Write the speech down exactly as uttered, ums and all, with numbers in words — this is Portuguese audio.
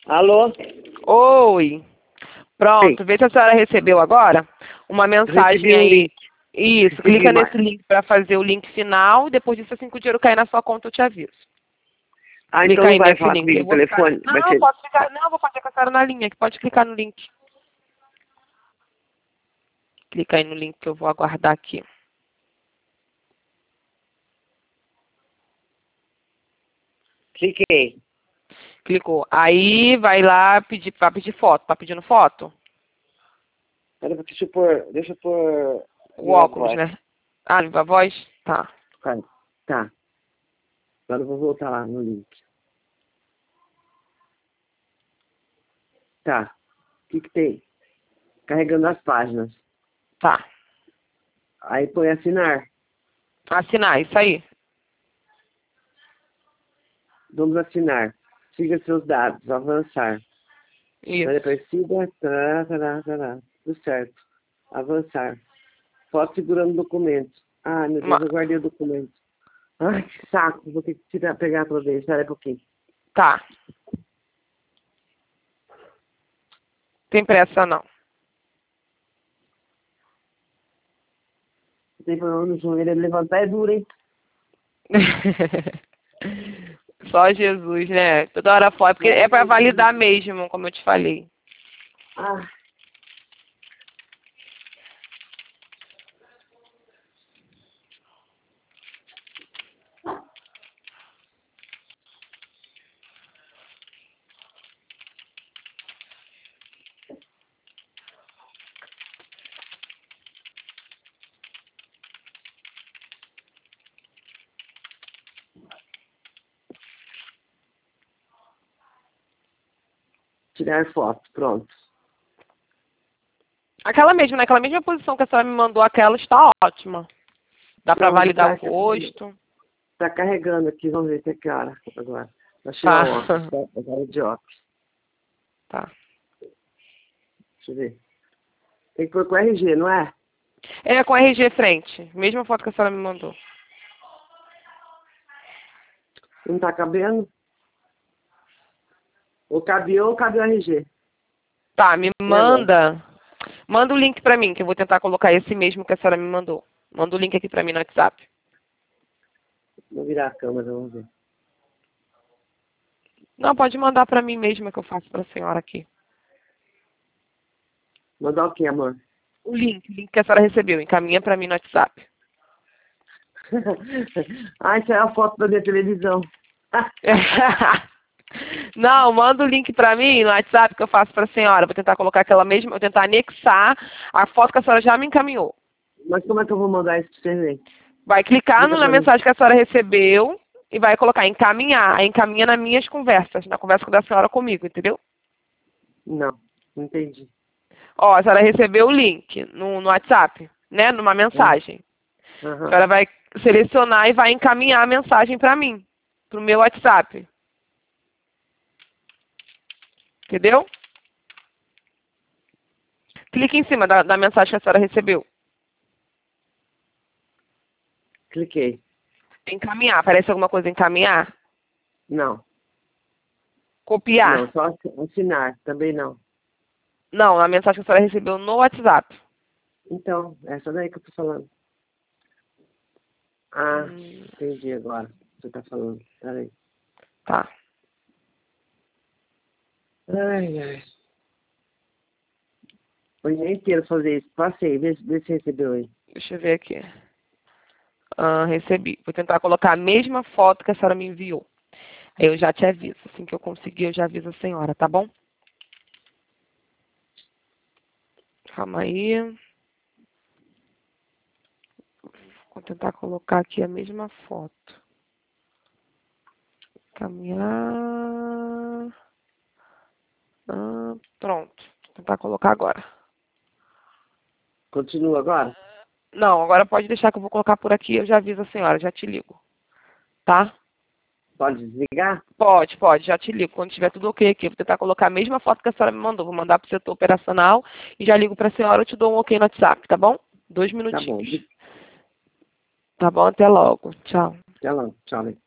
Alô? Oi. Pronto, Sim. vê se a senhora recebeu agora uma mensagem Recebi um aí. link. Isso, Recebi clica mais. nesse link para fazer o link final e depois disso, assim que o dinheiro cair na sua conta, eu te aviso. Ah, então Clica não aí vai nesse falar link. comigo Eu no vou ficar. telefone? Vai Não, ser... posso clicar. Não, eu vou fazer com a senhora na linha, que pode clicar no link. Clica aí no link que eu vou aguardar aqui. Cliquei. Clicou. Aí vai lá pedir, vai pedir foto. Tá pedindo foto? Pera, deixa eu pôr... Deixa eu pôr... O Viva óculos, voz. né? Ah, viva voz? Tá. Tá. Tá. Agora eu vou voltar lá no link. Tá. Cliquei. Carregando as páginas. Tá. Aí põe assinar. Assinar, isso aí. Vamos assinar. Siga seus dados. Avançar. Olha, Isso. precisa... Tará, tará, tará. Tudo certo. Avançar. Foto segurando o documento. Ai, meu Deus, Uma- eu guardei o documento. Ai, que saco. Vou ter que tirar, pegar outra vez. Espera aí um pouquinho. Tá. Tem pressa não. Não tem problema no joelho. Ele levantar é duro, hein? Só Jesus, né? Toda hora fora. Porque é pra validar mesmo, como eu te falei. Ah, tirar foto. Pronto. Aquela mesma, naquela mesma posição que a senhora me mandou, aquela está ótima. Dá pra Não, vou validar botar o aqui. rosto. Tá carregando aqui. Vamos ver se é que hora agora. Vai tirar Tá. o óculos. Tá? Agora de óculos. Tá. Deixa eu ver. Tem que pôr com R G, não é? É com R G frente. Mesma foto que a senhora me mandou. Não tá cabendo? Ou cabe ou cabe o R G? Tá, me E agora? manda. Manda o link pra mim, que eu vou tentar colocar esse mesmo que a senhora me mandou. Manda o link aqui pra mim no WhatsApp. Vou virar a câmera, vamos ver. Não, pode mandar pra mim mesmo que eu faço pra senhora aqui. Mandar o quê, amor? O link, o link que a senhora recebeu. Encaminha pra mim no WhatsApp. Ah, isso é a foto da minha televisão. Não, manda o link pra mim no WhatsApp que eu faço pra senhora. Vou tentar colocar aquela mesma, vou tentar anexar a foto que a senhora já me encaminhou. Mas como é que eu vou mandar isso pra você ver? Vai clicar Explica no- na pra mim. mensagem que a senhora recebeu e vai colocar encaminhar. Aí encaminha nas minhas conversas, na conversa da senhora comigo, entendeu? Não, não entendi. Ó, a senhora recebeu o link no, no WhatsApp, né? Numa mensagem. A Aham. senhora vai selecionar e vai encaminhar a mensagem pra mim, pro meu WhatsApp. Entendeu? Clique em cima da, da mensagem que a senhora recebeu. Cliquei. Encaminhar. Aparece alguma coisa encaminhar? Não, não, Copiar. só assi- assinar, também não. Não, a mensagem que a senhora recebeu no WhatsApp. Então, é essa daí que eu tô falando. Ah, Hum, entendi agora o que você tá falando. Peraí. tá. Ai, ai. O dia inteiro fazer isso. Passei, vê, vê se recebeu aí. Deixa eu ver aqui. Ah, recebi. Vou tentar colocar a mesma foto que a senhora me enviou. Aí eu já te aviso. Assim que eu conseguir, eu já aviso a senhora, tá bom? Calma aí. Vou tentar colocar aqui a mesma foto. Caminhar. Ah, pronto. Vou tentar colocar agora. Continua agora? Não, agora pode deixar que eu vou colocar por aqui. Eu já aviso a senhora, já te ligo. Tá? Pode desligar? Pode, pode, já te ligo. Quando tiver tudo ok aqui, eu vou tentar colocar a mesma foto que a senhora me mandou. Vou mandar para o setor operacional e já ligo para a senhora, eu te dou um ok no WhatsApp, tá bom? Dois Tá bom. minutinhos. Tá bom? Até logo. Tchau. Até lá. Tchau, né?